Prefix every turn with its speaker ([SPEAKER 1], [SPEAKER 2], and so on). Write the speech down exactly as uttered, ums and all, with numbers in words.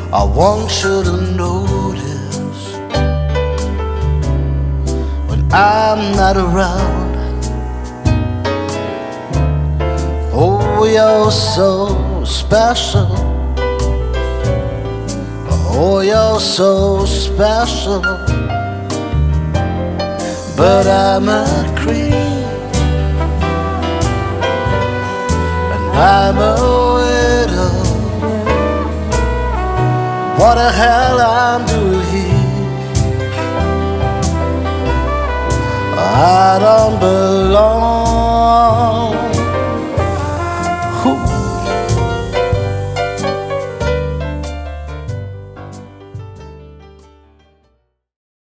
[SPEAKER 1] I once should have noticed when I'm not around. Oh, you're so special. Oh, you're so special. But I'm a creep, and I'm a widow. What the hell I'm doing here? I don't belong.